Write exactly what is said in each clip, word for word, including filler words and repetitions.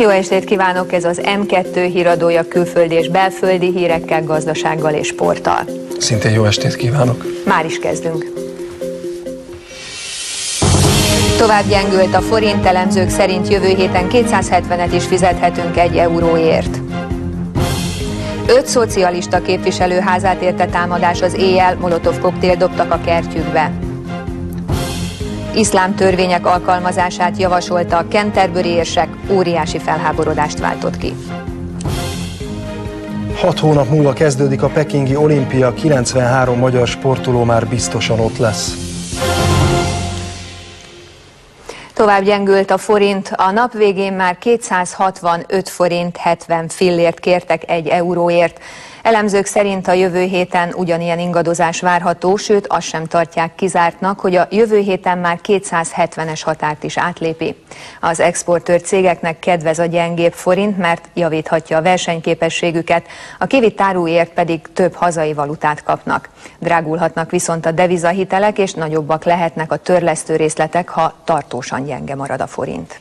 Jó estét kívánok, ez az M kettő híradója külföldi és belföldi hírekkel, gazdasággal és sporttal. Szintén jó estét kívánok. Már is kezdünk. Tovább gyengült a forint, elemzők szerint jövő héten kétszázhetvenet is fizethetünk egy euróért. Öt szocialista képviselőházát érte támadás az éjjel, molotov koktél dobtak a kertjükbe. Iszlám törvények alkalmazását javasolta a Canterbury érsek, óriási felháborodást váltott ki. Hat hónap múlva kezdődik a pekingi olimpia, kilencvenhárom magyar sportoló már biztosan ott lesz. Tovább gyengült a forint, a nap végén már kétszázhatvanöt forint hetven fillért kértek egy euróért. Elemzők szerint a jövő héten ugyanilyen ingadozás várható, sőt azt sem tartják kizártnak, hogy a jövő héten már kétszázhetvenes határt is átlépi. Az exportőr cégeknek kedvez a gyengébb forint, mert javíthatja a versenyképességüket, a kivitt áruért pedig több hazai valutát kapnak. Drágulhatnak viszont a devizahitelek, és nagyobbak lehetnek a törlesztő részletek, ha tartósan gyenge marad a forint.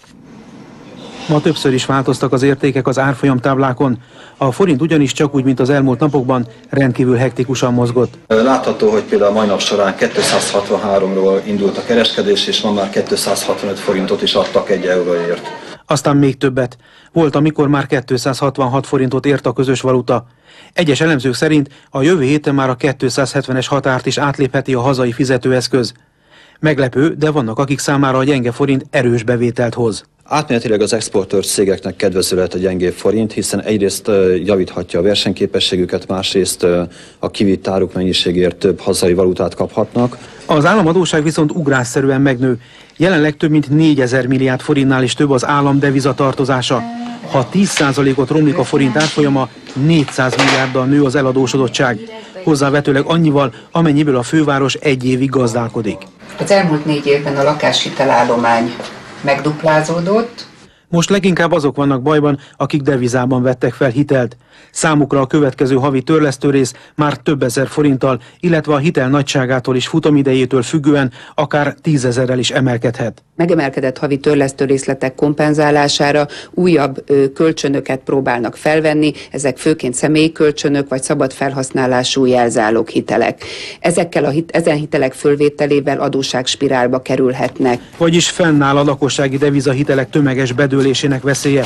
Ma többször is változtak az értékek az árfolyamtáblákon. A forint ugyanis csak úgy, mint az elmúlt napokban rendkívül hektikusan mozgott. Látható, hogy például a mai nap során kétszázhatvanháromról indult a kereskedés, és ma már kétszázhatvanöt forintot is adtak egy euróért. Aztán még többet. Volt, amikor már kétszázhatvanhat forintot ért a közös valuta. Egyes elemzők szerint a jövő héten már a kétszázhetvenes határt is átlépheti a hazai fizetőeszköz. Meglepő, de vannak, akik számára a gyenge forint erős bevételt hoz. Átmenetileg az exportőr cégeknek kedvező lehet a gyengébb forint, hiszen egyrészt javíthatja a versenyképességüket, másrészt a kivitt áruk mennyiségért több hazai valutát kaphatnak. Az államadósság viszont ugrásszerűen megnő. Jelenleg több mint négyezer milliárd forintnál is több az állam devizatartozása. Ha tíz százalékot romlik a forint árfolyama, négyszáz milliárddal nő az eladósodottság. Hozzávetőleg annyival, amennyiből a főváros egy évig gazdálkodik. Az elmúlt négy évben a lakáshitelállomány megduplázódott. Most leginkább azok vannak bajban, akik devizában vettek fel hitelt. Számukra a következő havi törlesztőrész már több ezer forinttal, illetve a hitel nagyságától és futamidejétől függően akár tízezerrel is emelkedhet. Megemelkedett havi törlesztőrészletek kompenzálására újabb ö, kölcsönöket próbálnak felvenni, ezek főként személyi kölcsönök vagy szabad felhasználású jelzálog hitelek. Ezekkel a hit, ezen hitelek fölvételével adósságspirálba kerülhetnek. Vagyis fennáll a lakossági devizahitelek tömeges bedőlésének veszélye.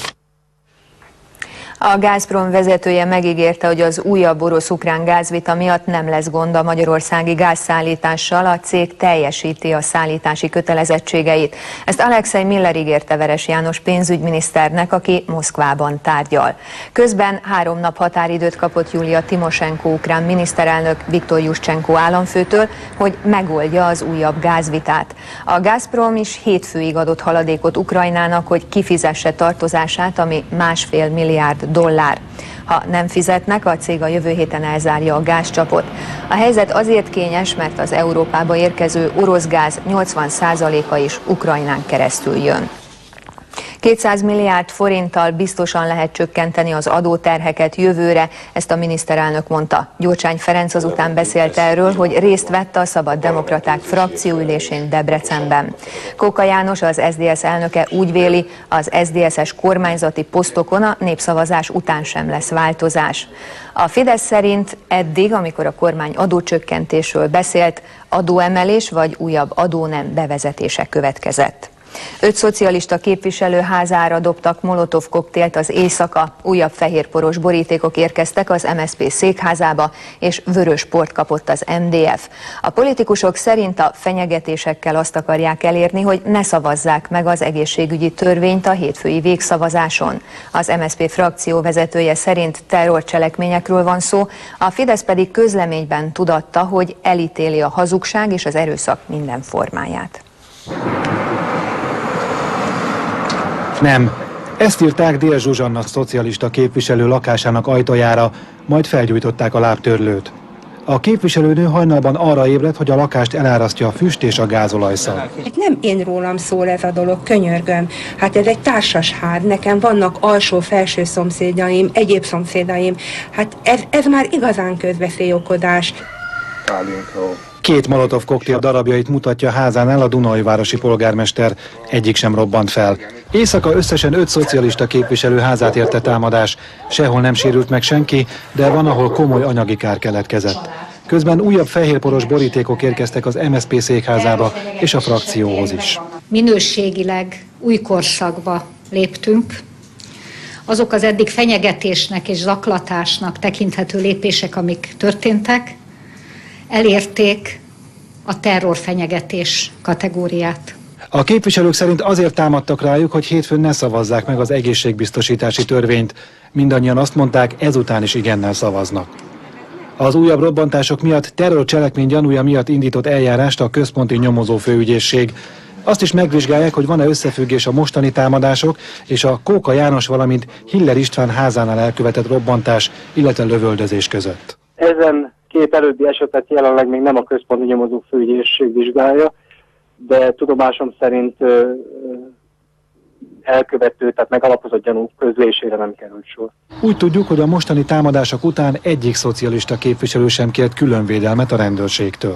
A Gazprom vezetője megígérte, hogy az újabb orosz-ukrán gázvita miatt nem lesz gond a magyarországi gázszállítással, a cég teljesíti a szállítási kötelezettségeit. Ezt Alexei Miller ígérte Veres János pénzügyminiszternek, aki Moszkvában tárgyal. Közben három nap határidőt kapott Julia Timosenko ukrán miniszterelnök Viktor Juszcsenko államfőtől, hogy megoldja az újabb gázvitát. A Gazprom is hétfőig adott haladékot Ukrajnának, hogy kifizesse tartozását, ami másfél milliárd dollár. Ha nem fizetnek, a cég a jövő héten elzárja a gázcsapot. A helyzet azért kényes, mert az Európába érkező orosz gáz nyolcvan százaléka is Ukrajnán keresztül jön. kétszáz milliárd forinttal biztosan lehet csökkenteni az adóterheket jövőre, ezt a miniszterelnök mondta. Gyurcsány Ferenc azután beszélt erről, hogy részt vett a Szabad Demokraták frakcióülésén Debrecenben. Kóka János, az es zé dé es elnöke úgy véli, az es zé dé es-es kormányzati posztokon a népszavazás után sem lesz változás. A Fidesz szerint eddig, amikor a kormány adócsökkentésről beszélt, adóemelés vagy újabb adónem bevezetése következett. Öt szocialista képviselő házára dobtak molotov koktélt az éjszaka, újabb fehérporos borítékok érkeztek az em es zé pé székházába, és vörös port kapott az em dé ef. A politikusok szerint a fenyegetésekkel azt akarják elérni, hogy ne szavazzák meg az egészségügyi törvényt a hétfői végszavazáson. Az em es zé pé frakció vezetője szerint terrorcselekményekről van szó, a Fidesz pedig közleményben tudatta, hogy elítéli a hazugság és az erőszak minden formáját. Nem. Ezt írták Dél Zsuzsanna szocialista képviselő lakásának ajtajára, majd felgyújtották a lábtörlőt. A képviselőnő hajnalban arra ébredt, hogy a lakást elárasztja a füst és a gázolajszag. Nem én rólam szól ez a dolog, könyörgöm. Hát ez egy társasház, nekem vannak alsó-felső szomszédjaim, egyéb szomszédaim. Hát ez, ez már igazán közveszélyokodás. Két molotov koktél darabjait mutatja házánál a Dunaújvárosi polgármester, egyik sem robbant fel. Éjszaka összesen öt szocialista képviselő házát érte támadás. Sehol nem sérült meg senki, de van, ahol komoly anyagi kár keletkezett. Közben újabb fehérporos borítékok érkeztek az em es zé pé székházába és a frakcióhoz is. Minőségileg új korszakba léptünk. Azok az eddig fenyegetésnek és zaklatásnak tekinthető lépések, amik történtek, elérték a terrorfenyegetés kategóriát. A képviselők szerint azért támadtak rájuk, hogy hétfőn ne szavazzák meg az egészségbiztosítási törvényt. Mindannyian azt mondták, ezután is igennel szavaznak. Az újabb robbantások miatt terrorcselekmény gyanúja miatt indított eljárást a központi nyomozó főügyészség. Azt is megvizsgálják, hogy van-e összefüggés a mostani támadások és a Kóka János, valamint Hiller István házánál elkövetett robbantás, illetve lövöldözés között. Ezen két előbbi esetet jelenleg még nem a központi nyomozó főügyészség vizsgálja, de tudomásom szerint ö, ö, elkövető, tehát megalapozott gyanú közlésére nem került sor. Úgy tudjuk, hogy a mostani támadások után egyik szocialista képviselő sem kért különvédelmet a rendőrségtől.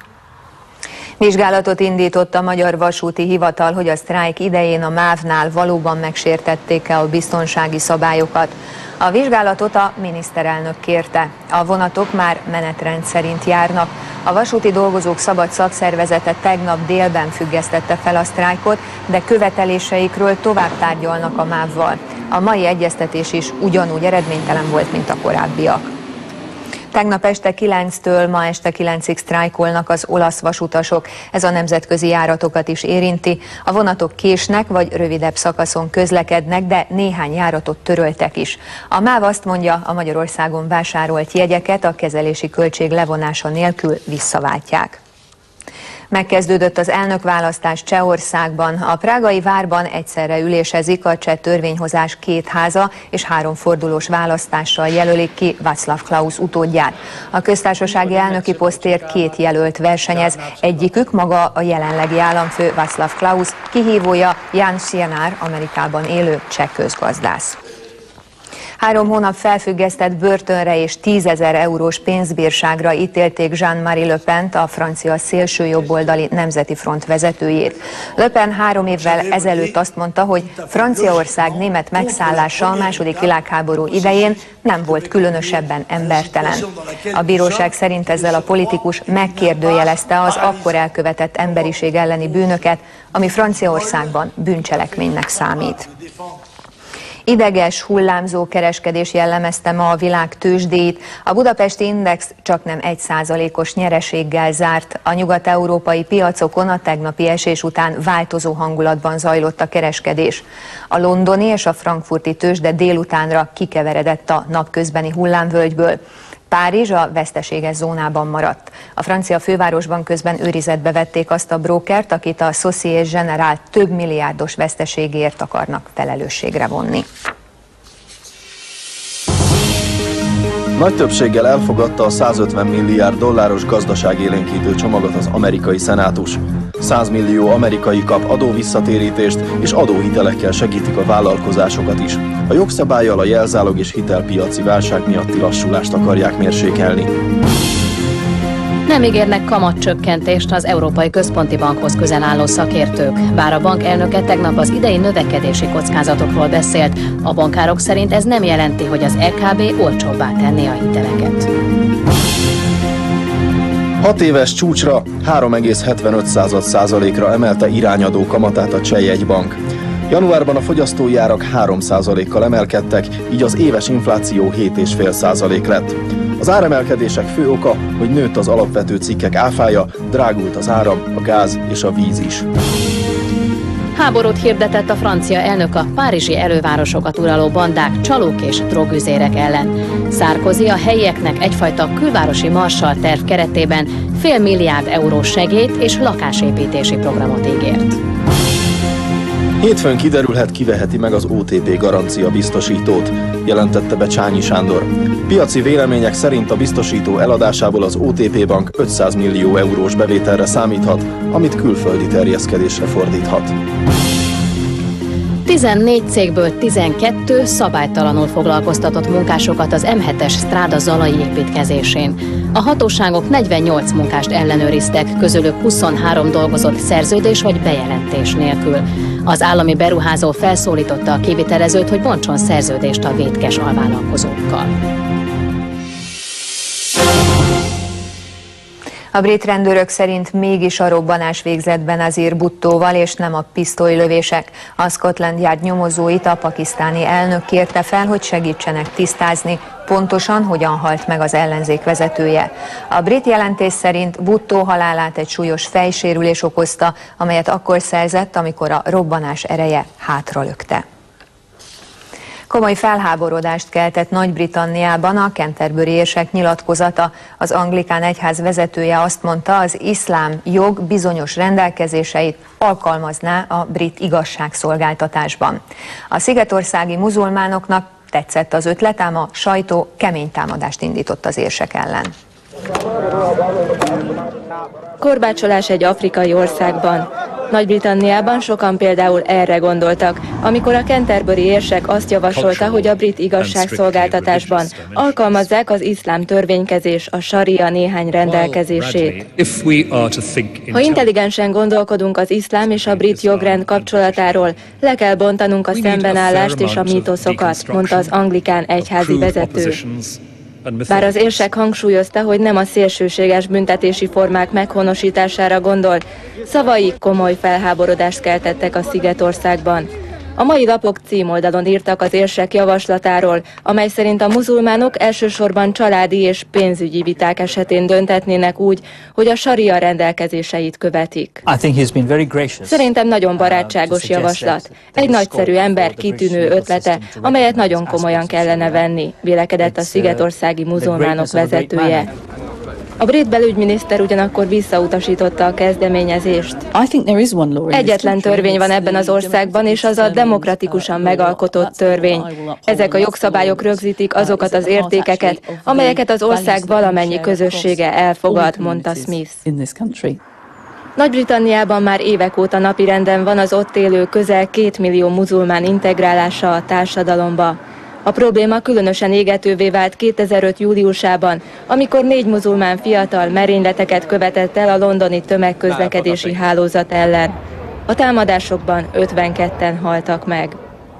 Vizsgálatot indított a Magyar Vasúti Hivatal, hogy a sztrájk idején a mávnál valóban megsértették-e a biztonsági szabályokat. A vizsgálatot a miniszterelnök kérte. A vonatok már menetrend szerint járnak. A vasúti dolgozók szabad szakszervezete tegnap délben függesztette fel a sztrájkot, de követeléseikről tovább tárgyalnak a mávval. A mai egyeztetés is ugyanúgy eredménytelen volt, mint a korábbiak. Tegnap este kilenctől ma este kilencig sztrájkolnak az olasz vasutasok. Ez a nemzetközi járatokat is érinti. A vonatok késnek vagy rövidebb szakaszon közlekednek, de néhány járatot töröltek is. A MÁV azt mondja, a Magyarországon vásárolt jegyeket a kezelési költség levonása nélkül visszaváltják. Megkezdődött az elnökválasztás Csehországban. A prágai várban egyszerre ülésezik a cseh törvényhozás két háza, és három fordulós választással jelölik ki Václav Klaus utódját. A köztársasági elnöki posztért két jelölt versenyez, egyikük maga a jelenlegi államfő Václav Klaus, kihívója Jan Sienár, Amerikában élő cseh közgazdász. Három hónap felfüggesztett börtönre és tízezer eurós pénzbírságra ítélték Jean-Marie Le Pent, a francia szélsőjobboldali Nemzeti Front vezetőjét. Le Pen három évvel ezelőtt azt mondta, hogy Franciaország német megszállása a második világháború idején nem volt különösebben embertelen. A bíróság szerint ezzel a politikus megkérdőjelezte az akkor elkövetett emberiség elleni bűnöket, ami Franciaországban bűncselekménynek számít. Ideges, hullámzó kereskedés jellemezte ma a világ tőzsdéit. A budapesti index csaknem egy százalékos nyereséggel zárt. A nyugat-európai piacokon a tegnapi esés után változó hangulatban zajlott a kereskedés. A londoni és a frankfurti tőzsde délutánra kikeveredett a napközbeni hullámvölgyből. Párizs a veszteséges zónában maradt. A francia fővárosban közben őrizetbe vették azt a brókert, akit a Société Générale több milliárdos veszteségért akarnak felelősségre vonni. Nagy többséggel elfogadta a százötven milliárd dolláros gazdaságélénkítő csomagot az amerikai szenátus. száz millió amerikai kap adóvisszatérítést, és adóhitelekkel segítik a vállalkozásokat is. A jogszabállyal a jelzálog és hitelpiaci válság miatti lassulást akarják mérsékelni. Nem ígérnek kamatcsökkentést az Európai Központi Bankhoz közel álló szakértők. Bár a bank elnöke tegnap az idei növekedési kockázatokról beszélt, a bankárok szerint ez nem jelenti, hogy az é ká bé olcsóbbá tenné a hiteleket. Hat éves csúcsra három egész hetvenöt százalékra emelte irányadó kamatát a Cseh jegybank. Januárban a fogyasztói árak három százalékkal emelkedtek, így az éves infláció hét egész öt százalék lett. Az áremelkedések fő oka, hogy nőtt az alapvető cikkek áfája, drágult az áram, a gáz és a víz is. Háborút hirdetett a francia elnök a párizsi elővárosokat uraló bandák, csalók és drogüzérek ellen. Sarkozy a helyieknek egyfajta külvárosi Marshall terv keretében fél milliárd eurós segélyt és lakásépítési programot ígért. Hétfőn kiderülhet, ki veheti meg az o té pé garancia biztosítót, jelentette be Csányi Sándor. Piaci vélemények szerint a biztosító eladásából az o té pé bank ötszáz millió eurós bevételre számíthat, amit külföldi terjeszkedésre fordíthat. tizennégy cégből tizenkettő szabálytalanul foglalkoztatott munkásokat az M hetes Stráda zalai építkezésén. A hatóságok negyvennyolc munkást ellenőriztek, közülük huszonhárom dolgozott szerződés vagy bejelentés nélkül. Az állami beruházó felszólította a kivitelezőt, hogy bontson szerződést a vétkes alvállalkozókkal. A brit rendőrök szerint mégis a robbanás végzett Benazir Bhuttóval, és nem a pisztolylövések. A Scotland Yard nyomozóit a pakisztáni elnök kérte fel, hogy segítsenek tisztázni, pontosan hogyan halt meg az ellenzék vezetője. A brit jelentés szerint Bhutto halálát egy súlyos fejsérülés okozta, amelyet akkor szerzett, amikor a robbanás ereje hátralökte. Komoly felháborodást keltett Nagy-Britanniában a Canterbury érsek nyilatkozata. Az anglikán egyház vezetője azt mondta, az iszlám jog bizonyos rendelkezéseit alkalmazná a brit igazságszolgáltatásban. A szigetországi muzulmánoknak tetszett az ötlet, ám a sajtó kemény támadást indított az érsek ellen. Korbácsolás egy afrikai országban. Nagy-Britanniában sokan például erre gondoltak, amikor a Canterbury érsek azt javasolta, hogy a brit igazságszolgáltatásban alkalmazzák az iszlám törvénykezés, a saria néhány rendelkezését. Ha intelligensen gondolkodunk az iszlám és a brit jogrend kapcsolatáról, le kell bontanunk a szembenállást és a mítoszokat, mondta az anglikán egyházi vezető. Bár az érsek hangsúlyozta, hogy nem a szélsőséges büntetési formák meghonosítására gondol, szavai komoly felháborodást keltettek a Szigetországban. A mai lapok címoldalon írtak az érsek javaslatáról, amely szerint a muzulmánok elsősorban családi és pénzügyi viták esetén döntetnének úgy, hogy a saria rendelkezéseit követik. Szerintem nagyon barátságos javaslat. Egy nagyszerű ember kitűnő ötlete, amelyet nagyon komolyan kellene venni, vélekedett a szigetországi muzulmánok vezetője. A brit belügyminiszter ugyanakkor visszautasította a kezdeményezést. Egyetlen törvény van ebben az országban, és az a demokratikusan megalkotott törvény. Ezek a jogszabályok rögzítik azokat az értékeket, amelyeket az ország valamennyi közössége elfogad, mondta Smith. Nagy-Britanniában már évek óta napirenden van az ott élő közel két millió muzulmán integrálása a társadalomba. A probléma különösen égetővé vált kétezer-öt júliusában, amikor négy muzulmán fiatal merényleteket követett el a londoni tömegközlekedési hálózat ellen. A támadásokban ötvenketten haltak meg.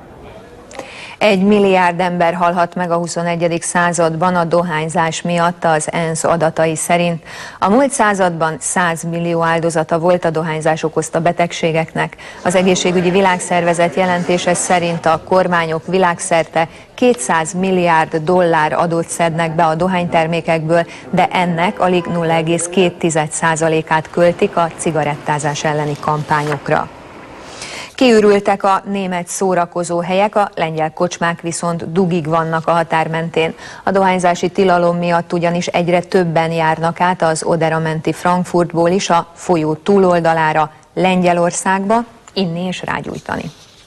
Egy milliárd ember halhat meg a huszonegyedik században a dohányzás miatt az ENSZ adatai szerint. A múlt században száz millió áldozata volt a dohányzás okozta betegségeknek. Az Egészségügyi Világszervezet jelentése szerint a kormányok világszerte kétszáz milliárd dollár adót szednek be a dohánytermékekből, de ennek alig nulla egész két százalékát költik a cigarettázás elleni kampányokra. Kiürültek a német szórakozóhelyek, a lengyel kocsmák viszont dugig vannak a határ mentén. A dohányzási tilalom miatt ugyanis egyre többen járnak át az Odera menti Frankfurtból is a folyó túloldalára, Lengyelországba, inni és rágyújtani.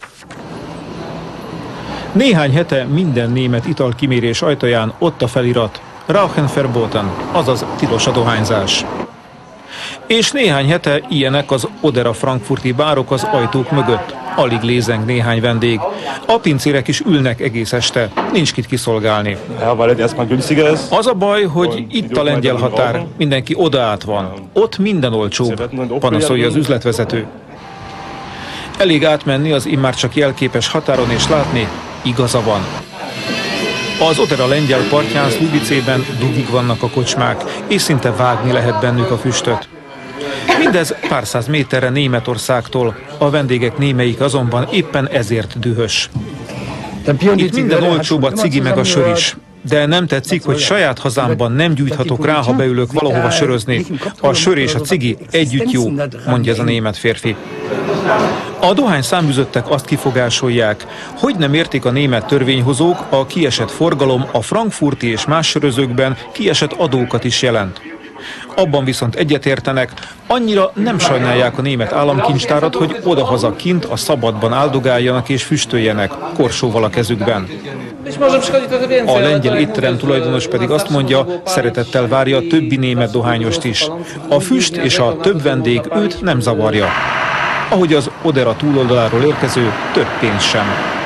Néhány hete minden német italkimérés ajtaján ott a felirat: Rauchen verboten, azaz tilos a dohányzás. És néhány hete ilyenek az Odera frankfurti bárok az ajtók mögött. Alig lézeng néhány vendég. A pincérek is ülnek egész este, nincs kit kiszolgálni. Az a baj, hogy itt a lengyel határ, mindenki odaát van. Ott minden olcsóbb, panaszolja az üzletvezető. Elég átmenni az immár csak jelképes határon és látni, igaza van. Az Odera lengyel partján Slubicében dugig vannak a kocsmák, és szinte vágni lehet bennük a füstöt. Mindez pár száz méterre Németországtól, a vendégek némelyik azonban éppen ezért dühös. Itt minden olcsóbb a cigi meg a sör is. De nem tetszik, hogy saját hazámban nem gyújthatok rá, ha beülök valahova sörözni. A sör és a cigi együtt jó, mondja ez a német férfi. A dohány száműzöttek azt kifogásolják, hogy nem értik a német törvényhozók, a kiesett forgalom a frankfurti és más sörözőkben kiesett adókat is jelent. Abban viszont egyetértenek, annyira nem sajnálják a német államkincstárat, hogy odahaza kint a szabadban áldogáljanak és füstöljenek, korsóval a kezükben. A lengyel étterem tulajdonos pedig azt mondja, szeretettel várja a többi német dohányost is. A füst és a több vendég őt nem zavarja. ahogy az Odera túloldaláról érkező több pénz sem.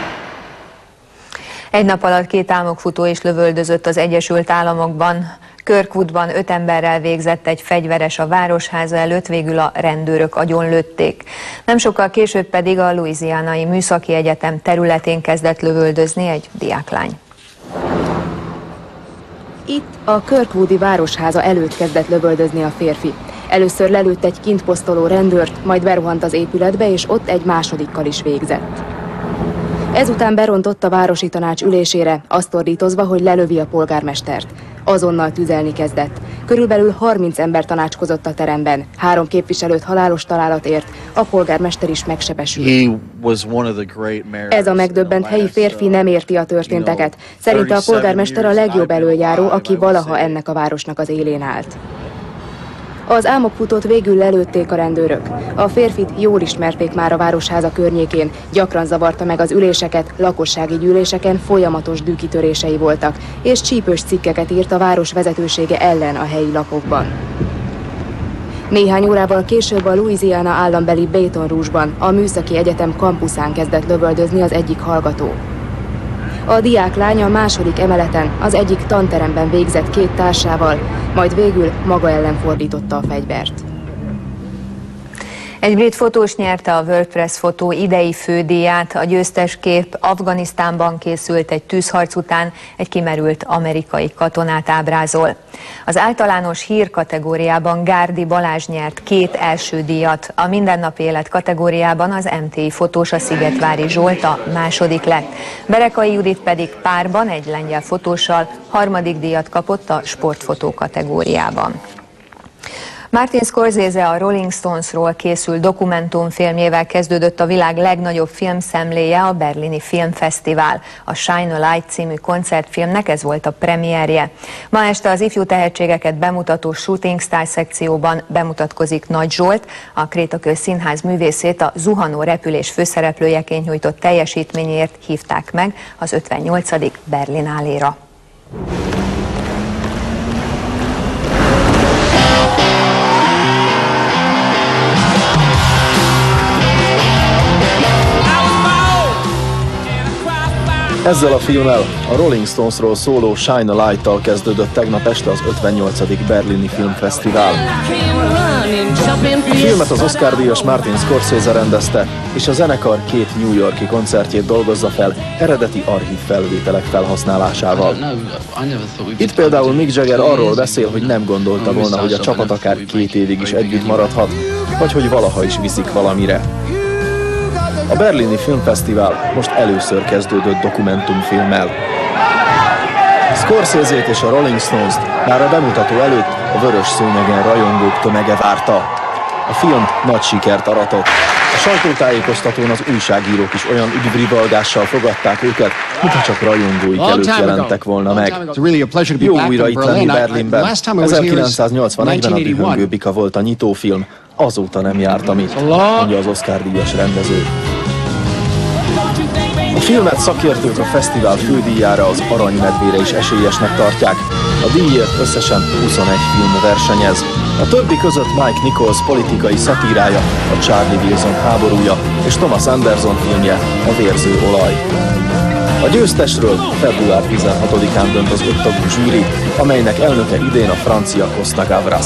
Egy nap alatt két álmokfutó is lövöldözött az Egyesült Államokban. Kirkwoodban öt emberrel végzett egy fegyveres a városháza előtt, végül a rendőrök agyonlőtték. Nem sokkal később pedig a Louisianai Műszaki Egyetem területén kezdett lövöldözni egy diáklány. Itt a Kirkwoodi városháza előtt kezdett lövöldözni a férfi. Először lelőtt egy kint posztoló rendőrt, majd berohant az épületbe, és ott egy másodikkal is végzett. Ezután berontott a városi tanács ülésére, azt ordítozva, hogy lelövi a polgármestert. Azonnal tüzelni kezdett. Körülbelül harminc ember tanácskozott a teremben. Három képviselőt halálos találat ért, a polgármester is megsebesült. Ez a megdöbbent helyi férfi nem érti a történteket. Szerinte a polgármester a legjobb előjáró, aki valaha ennek a városnak az élén állt. Az álmokfutót végül lelőtték a rendőrök. A férfit jól ismerték már a városháza környékén, gyakran zavarta meg az üléseket, lakossági gyűléseken folyamatos dűkitörései voltak, és csípős cikkeket írt a város vezetősége ellen a helyi lapokban. Néhány órával később a Louisiana állambeli Baton Rouge-ban, a Műszaki Egyetem kampuszán kezdett lövöldözni az egyik hallgató. A diáklány a második emeleten, az egyik tanteremben végzett két társával, majd végül maga ellen fordította a fegyvert. Egy brit fotós nyerte a World Press fotó idei fődíját. A győztes kép Afganisztánban készült egy tűzharc után, egy kimerült amerikai katonát ábrázol. Az általános hír kategóriában Gárdi Balázs nyert két első díjat. A mindennapi élet kategóriában az em té i fotós, a Szigetvári Zsolt a második lett. Berekai Judit pedig párban egy lengyel fotóssal harmadik díjat kapott a sportfotó kategóriában. Martin Scorsese a Rolling Stonesról készült dokumentumfilmjével kezdődött a világ legnagyobb filmszemléje, a Berlini Filmfesztivál. A Shine a Light című koncertfilmnek ez volt a premierje. Ma este az ifjú tehetségeket bemutató Shooting Star szekcióban bemutatkozik Nagy Zsolt, a Krétakő Színház művészét a zuhanó repülés főszereplőjeként nyújtott teljesítményért hívták meg az ötvennyolcadik Berlináléra. Ezzel a filmmel, a Rolling Stonesról szóló Shine a Light-tal kezdődött tegnap este az ötvennyolcadik Berlini Filmfesztivál. A filmet az Oscar-díjas Martin Scorsese rendezte, és a zenekar két New York-i koncertjét dolgozza fel eredeti archív felvételek felhasználásával. Itt például Mick Jagger arról beszél, hogy nem gondolta volna, hogy a csapat akár két évig is együtt maradhat, vagy hogy valaha is viszik valamire. A Berlini Filmfesztivál most először kezdődött dokumentumfilmmel. Scorsese-t és a Rolling Stones-t már a bemutató előtt a vörös szőnyegen rajongók tömege várta. A film nagy sikert aratott. A sajtótájékoztatón az újságírók is olyan üdvrivalgással fogadták őket, mintha csak rajongóik előtt jelentek volna meg. Jó újra itt lenni Berlinben. ezerkilencszáznyolcvanegyben a Dühöngő bika volt a nyitófilm. Azóta nem jártam itt, mondja az Oscar-díjas rendező. A filmet szakértők a fesztivál fődíjára, az Aranymedvére is esélyesnek tartják. A díjért összesen huszonegy film versenyez. A többi között Mike Nichols politikai szatírája, a Charlie Wilson háborúja és Thomas Anderson filmje, a Vérző olaj. A győztesről február tizenhatodikán dönt az öttagú zsűri, amelynek elnöke idén a francia Costa Gavras.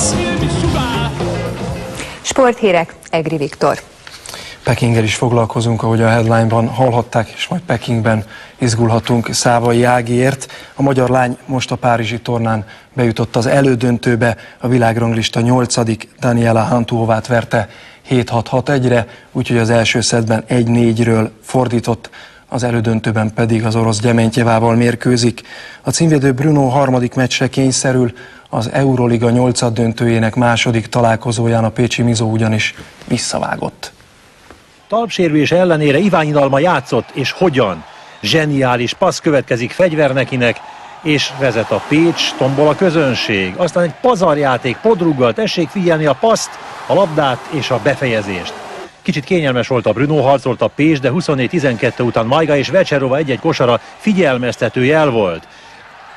Sporthírek, Egri Viktor. Pekinggel is foglalkozunk, ahogy a headline-ban hallhatták, és majd Pekingben izgulhatunk Szávai Ágiért. A magyar lány most a párizsi tornán bejutott az elődöntőbe, a világranglista nyolcadik Daniela Hantuovát verte hét hat hat egyre, úgyhogy az első szettben egy négyről fordított, az elődöntőben pedig az orosz Gyementjevával mérkőzik. A címvédő Bruno harmadik meccsre kényszerül, az Euroliga nyolcad döntőjének második találkozóján a pécsi Mizó ugyanis visszavágott. Talpsérülés ellenére Iványi Dalma játszott, és hogyan? Zseniális passz következik Fegyvernekinek, és vezet a Pécs, tombol a közönség. Aztán egy pazarjáték, podruggal, tessék figyelni a paszt, a labdát és a befejezést. Kicsit kényelmes volt a Bruno, harcolt a Pécs, de huszonnégy tizenkettő után Majga és Vecserova egy-egy kosara figyelmeztető jel volt.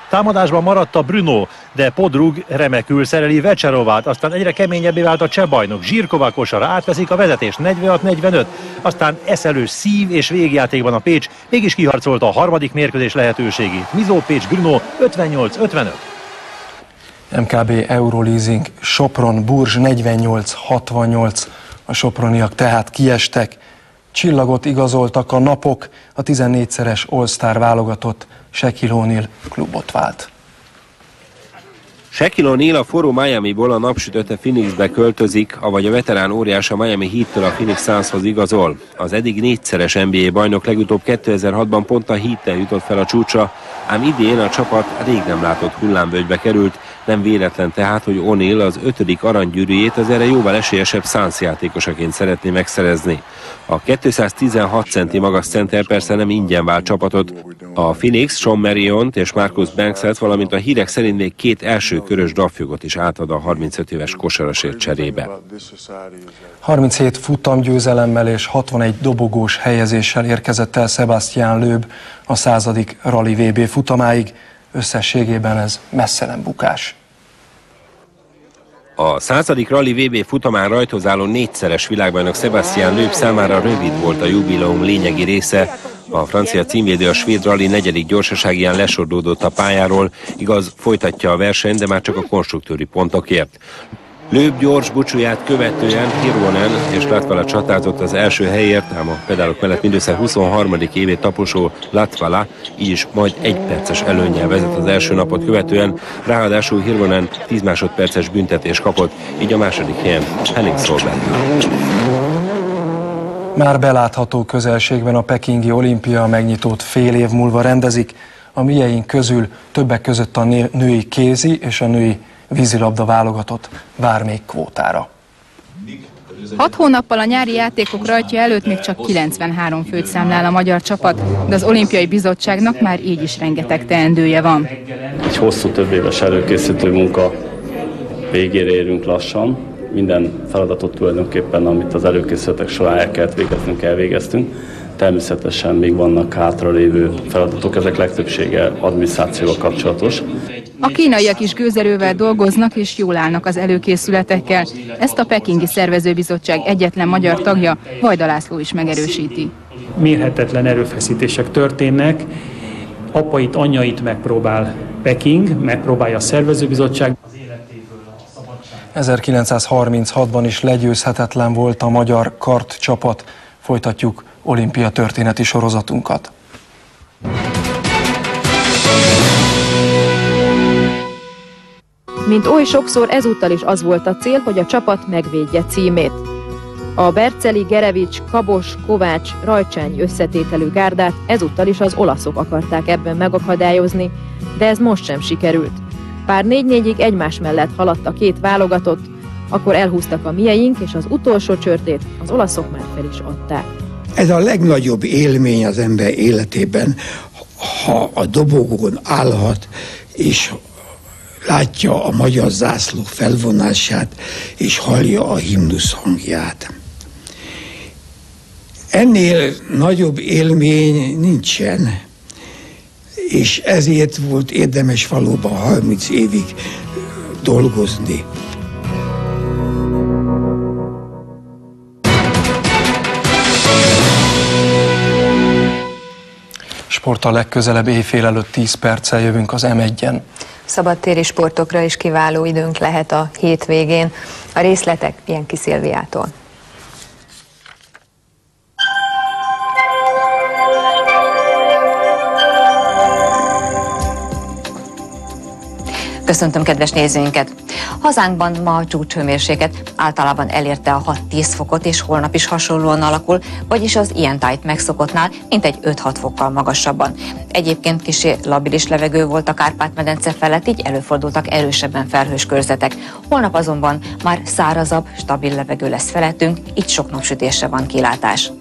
Támadásban maradt a Bruno, de Podrug remekül szereli Vecserovát, aztán egyre keményebbé vált a cseh bajnok. Zsirkova kosara, átveszik a vezetést, negyvenhat negyvenöt, aztán eszelős szív és végjátékban a Pécs mégis kiharcolta a harmadik mérkőzés lehetőségét. Mizó Pécs Brno ötvennyolc ötvenöt. em ká bé Euroleasing Sopron Burzs negyvennyolc hatvannyolc. A soproniak tehát kiestek. Csillagot igazoltak a napok, a tizennégyszeres All-Star válogatott Shaquille O'Neal klubot vált. Shaquille O'Neal a forró Miamiból a napsütötte Phoenixbe költözik, avagy a veterán óriás a Miami Heattől a Phoenix Sunshoz igazol. Az eddig négyszeres en bé á bajnok legutóbb kétezer-hatban pont a Heattel jutott fel a csúcsra, ám idén a csapat rég nem látott hullámvölgybe került, nem véletlen tehát, hogy O'Neal az ötödik aranygyűrűjét az erre jóval esélyesebb Suns játékosaként szeretné megszerezni. A kétszáztizenhat centi magas center persze nem ingyen vált csapatot. A Phoenix Sean Mariont és Marcus Bankset, valamint a hírek szerint még két első körös draftjogot is átad a harmincöt éves kosarasért cserébe. harminchét futamgyőzelemmel és hatvanegy dobogós helyezéssel érkezett el Sebastian Loeb a századik Rally vé bé futamáig. Összességében ez messze nem bukás. A századik Rally vé bé futamán rajtozáló négyszeres világbajnok Sebastian Loeb számára rövid volt a jubileum lényegi része. A francia címvédő a svéd rally negyedik gyorsaságiján lesordódott a pályáról, igaz, folytatja a versenyt, de már csak a konstruktőri pontokért. Loeb gyors búcsúját követően Hirvonen és Latvala csatázott az első helyért, ám a pedálok mellett mindössze huszonharmadik évét taposó Latvala így is majd egy perces előnnyel vezet az első napot követően, ráadásul Hirvonen tíz másodperces büntetés kapott, így a második helyen Henning Solberg. Már belátható közelségben a pekingi olimpia megnyitót fél év múlva rendezik. A mieink közül többek között a női kézi és a női vízilabda válogatott vár még kvótára. Hat hónappal a nyári játékok rajtja előtt még csak kilencvenhárom főt számlál a magyar csapat, de az olimpiai bizottságnak már így is rengeteg teendője van. Egy hosszú, több éves előkészítő munka végére érünk lassan. Minden feladatot tulajdonképpen, amit az előkészületek során el kellett végeznünk, elvégeztünk. Természetesen még vannak hátralévő feladatok, ezek legtöbbsége adminisztrációval kapcsolatos. A kínaiak is gőzerővel dolgoznak és jól állnak az előkészületekkel. Ezt a pekingi szervezőbizottság egyetlen magyar tagja, Vajda László is megerősíti. Mérhetetlen erőfeszítések történnek, apait, anyait megpróbál Peking, megpróbálja a szervezőbizottság. ezerkilencszázharminchatban is legyőzhetetlen volt a magyar kartcsapat. Folytatjuk olimpia történeti sorozatunkat. Mint oly sokszor, ezúttal is az volt a cél, hogy a csapat megvédje címét. A Berceli, Gerevics, Kabos, Kovács, Rajcsány összetételű gárdát ezúttal is az olaszok akarták ebben megakadályozni, de ez most sem sikerült. Pár négy-négyig egymás mellett haladt a két válogatott, akkor elhúztak a mieink, és az utolsó csörtét az olaszok már fel is adták. Ez a legnagyobb élmény az ember életében, ha a dobogón állhat, és látja a magyar zászló felvonását, és hallja a himnusz hangját. Ennél nagyobb élmény nincsen, és ezért volt érdemes valóban harminc évig dolgozni. Sporttal legközelebb éjfél előtt tíz perccel jövünk az em egyen. Szabadtéri sportokra is kiváló időnk lehet a hétvégén. A részletek Jenki Szilviától. Köszöntöm kedves nézőinket! Hazánkban ma a csúcshőmérséklet általában elérte a hat-tíz fokot, és holnap is hasonlóan alakul, vagyis az ilyen tájt megszokottnál mintegy öt-hat fokkal magasabban. Egyébként kissé labilis levegő volt a Kárpát-medence felett, így előfordultak erősebben felhős körzetek. Holnap azonban már szárazabb, stabil levegő lesz felettünk, így sok napsütésre van kilátás.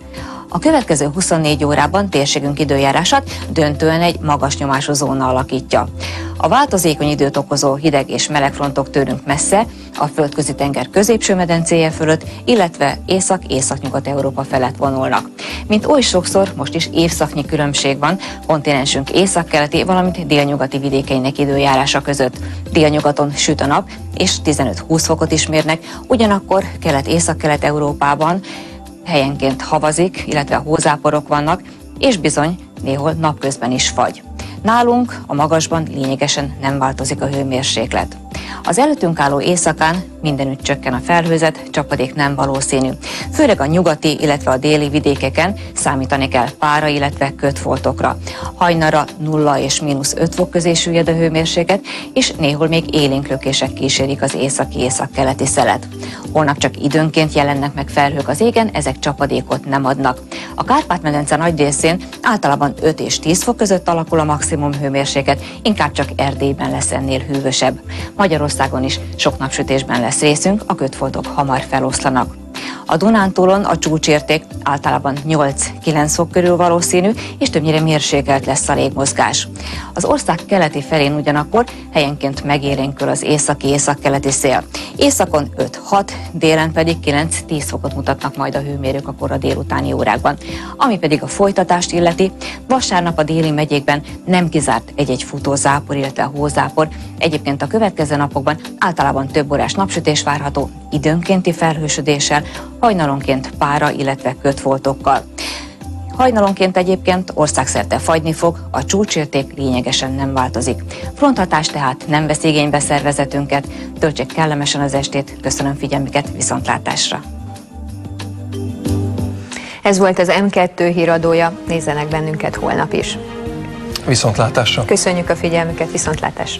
A következő huszonnégy órában térségünk időjárását döntően egy magas nyomású zóna alakítja. A változékony időt okozó hideg és meleg frontok tőlünk messze, a földközi tenger középső medencéje fölött, illetve észak-északnyugat Európa felett vonulnak. Mint oly sokszor, most is évszaknyi különbség van kontinensünk északkeleti, valamint délnyugati vidékeinek időjárása között. Délnyugaton süt a nap, és tizenöt-húsz fokot is mérnek, ugyanakkor kelet-északkelet Európában helyenként havazik, illetve hózáporok vannak, és bizony néhol napközben is fagy. Nálunk a magasban lényegesen nem változik a hőmérséklet. Az előttünk álló éjszakán mindenütt csökken a felhőzet, csapadék nem valószínű. Főleg a nyugati, illetve a déli vidékeken számítani kell pára, illetve kötfoltokra. Hajnalra nulla és mínusz öt fok közé süllyed a hőmérséklet, és néhol még élénk lökések kísérik az északi-északkeleti szelet. Holnap csak időnként jelennek meg felhők az égen, ezek csapadékot nem adnak. A Kárpát-medence nagy részén általában öt és tíz fok között alakul a maximum hőmérséklet, inkább csak Erdélyben lesz ennél hűvösebb. Magyarországon is sok napsütésben lesz részünk, a kötfoltok hamar feloszlanak. A Dunántúlon a csúcsérték általában nyolc-kilenc fok körül valószínű, és többnyire mérsékelt lesz a légmozgás. Az ország keleti felén ugyanakkor helyenként megélénkül az északi-északkeleti szél. Északon öt-hat, délen pedig kilenc-tíz fokot mutatnak majd a hőmérők a kora délutáni órákban. Ami pedig a folytatást illeti, vasárnap a déli megyékben nem kizárt egy-egy futózápor, illetve hózápor. Egyébként a következő napokban általában több órás napsütés várható, időnkénti felhősödéssel, hajnalonként pára, illetve kötfoltokkal. Hajnalonként egyébként országszerte fagyni fog, a csúcsérték lényegesen nem változik. Fronthatás tehát nem vesz igénybe szervezetünket. Töltsék kellemesen az estét, köszönöm figyelmüket, viszontlátásra! Ez volt az M kettő híradója, nézzenek bennünket holnap is. Viszontlátásra! Köszönjük a figyelmüket, viszontlátásra!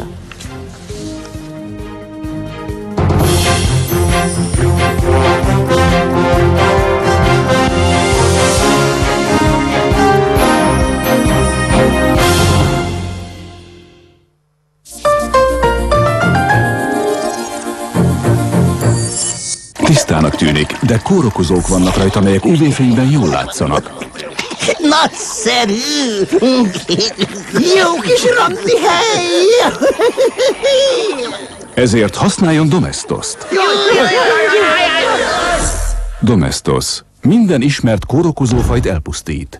Tisztának tűnik, de kórokozók vannak rajta, melyek ú vé-fényben jól látszanak. Nagyszerű! Jó kis randi hely! Ezért használjon Domestoszt. Domestos. Minden ismert kórokozófajt elpusztít.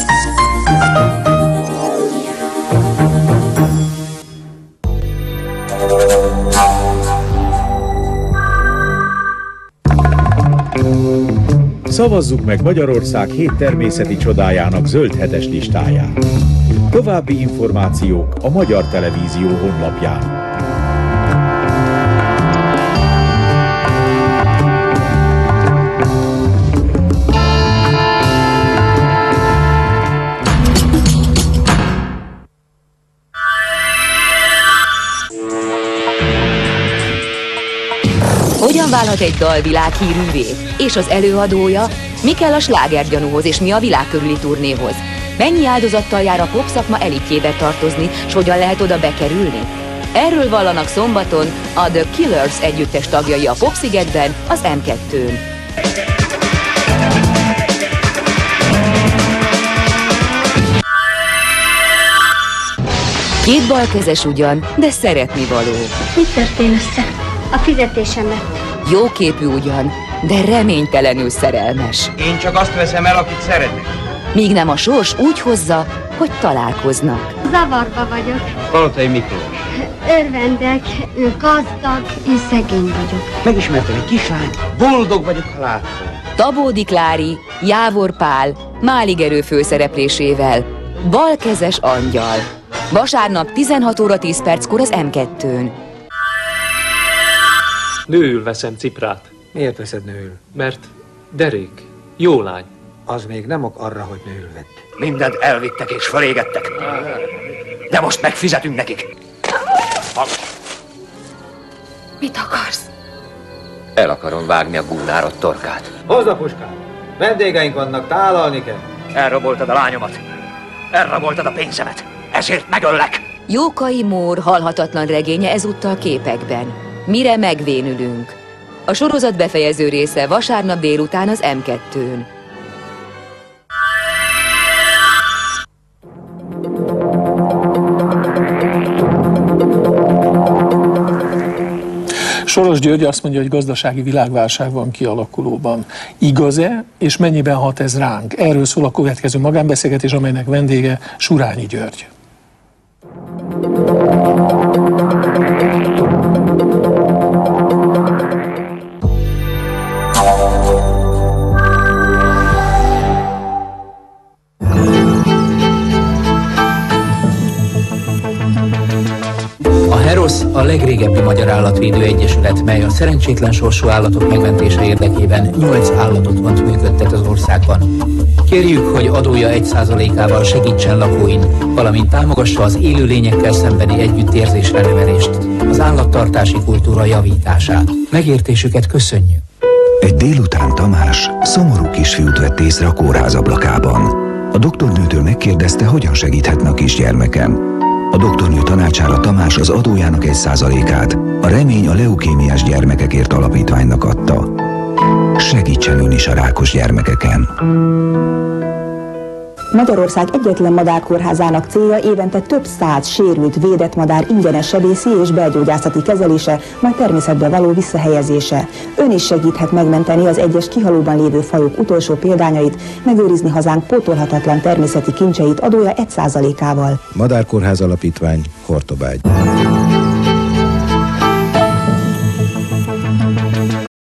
Szavazzuk meg Magyarország hét természeti csodájának zöld hetes listáját. További információk a Magyar Televízió honlapján. Hogyan válhat egy dal világhírűvé? És az előadója? Mi kell a slágergyanúhoz és mi a világ körüli turnéhoz? Mennyi áldozattal jár a popszakma elitjébe tartozni, s hogyan lehet oda bekerülni? Erről vallanak szombaton a The Killers együttes tagjai a Popszigetben, az M kettőn. Két balkezes ugyan, de szeretni való. Mi történt össze? A fizetésemet. Jóképű ugyan, de reménytelenül szerelmes. Én csak azt veszem el, akit szeretek. Míg nem a sors úgy hozza, hogy találkoznak. Zavarba vagyok. Palotai Miklós. Örvendek, gazdag és szegény vagyok. Megismertem egy kislányt, boldog vagyok, ha látom. Tabódi Klári, Jávor Pál, Máligerő főszereplésével. Balkezes angyal. Vasárnap tizenhat óra tíz perckor az M kettőn. Nőül veszem Ciprát. Miért veszed nőül? Mert derék, jó lány. Az még nem ok arra, hogy nőül vett. Mindent elvittek és felégettek. De most megfizetünk nekik. Mit akarsz? El akarom vágni a gúnárod torkát. Hozd a puskát! Vendégeink vannak, tálalni kell. Elraboltad a lányomat. Elraboltad a pénzemet. Ezért megöllek. Jókai Mór halhatatlan regénye ezúttal képekben. Mire megvénülünk. A sorozat befejező része vasárnap délután az M kettőn. Soros György azt mondja, hogy gazdasági világválság van kialakulóban. Igaz-e, és mennyiben hat ez ránk? Erről szól a következő magánbeszélgetés, amelynek vendége Surányi György. A HEROS a legrégebbi magyar állatvédő egyesület, mely a szerencsétlen sorsú állatok megmentése érdekében nyolc állatot működtet az országban. Kérjük, hogy adója egy százalékával segítsen lakóin, valamint támogassa az élőlényekkel szembeni együttérzésre növelést, az állattartási kultúra javítását. Megértésüket köszönjük! Egy délután Tamás szomorú kisfiút vett észre a kórház ablakában. A doktornőtől megkérdezte, hogyan segíthetne a kisgyermeken. A doktornő tanácsára Tamás az adójának egy százalékát a Remény a leukémiás gyermekekért alapítványnak adta. Segítsen ön is a rákos gyermekeken! Magyarország egyetlen madárkórházának célja évente több száz sérült, védett madár ingyenes sebészi és belgyógyászati kezelése, majd természetbe való visszahelyezése. Ön is segíthet megmenteni az egyes kihalóban lévő fajok utolsó példányait, megőrizni hazánk pótolhatatlan természeti kincseit adója egy százalékával. Madárkórház Alapítvány, Hortobágy.